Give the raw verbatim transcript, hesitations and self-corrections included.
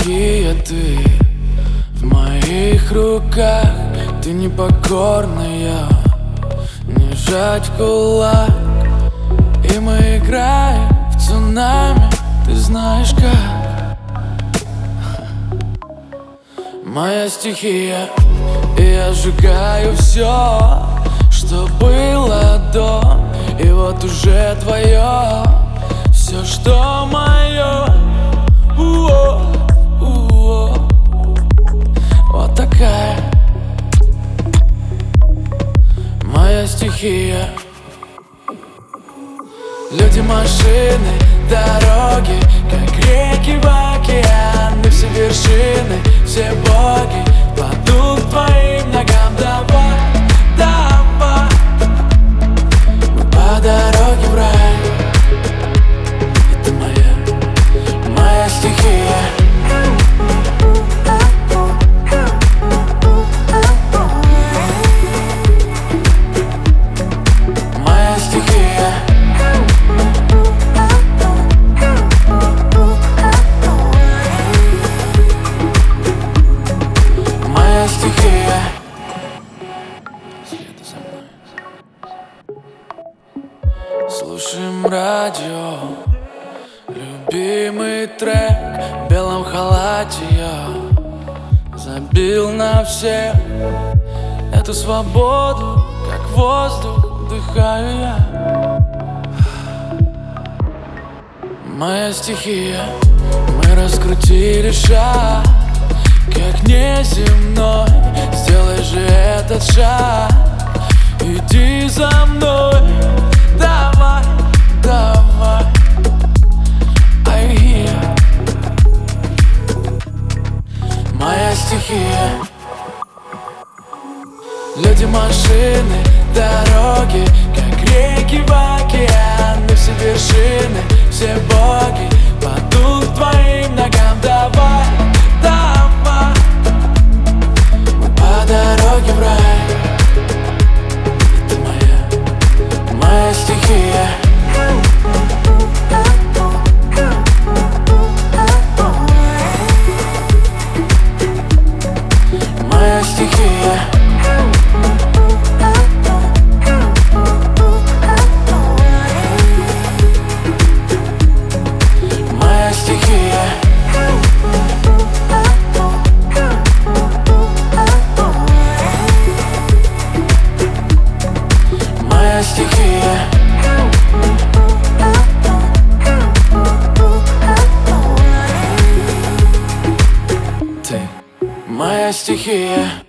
стихия ты в моих руках. Ты непокорная, не сжать в кулак. И мы играем в цунами, ты знаешь как. Моя стихия, и я сжигаю все, что было до. И вот уже твое, все, что мое. У-о, у-о. Вот такая моя стихия. Люди, машины, дороги, как реки в океан. И все вершины, все боги падут к твоим ногам. Давай, давай, мы по дороге в рай. Это моя, моя стихия. Моя стихия. Моя стихия. Следуй за мной. Слушаем радио, любимый трек. В белом халате я забил на всех. Эту свободу, как воздух, вдыхаю я. Моя стихия. Мы раскрутили шаг, как неземной. Сделай же этот шаг, иди за мной. Давай, давай, I here. Моя стихия. Люди, машины, дороги, как реки в океан. И все вершины, все боги падут к твоим ногам. Давай, давай, мы по дороге в рай. Это моя, моя стихия. Моя стихия. Моя стихия. Моя стихия. Ты моя стихия.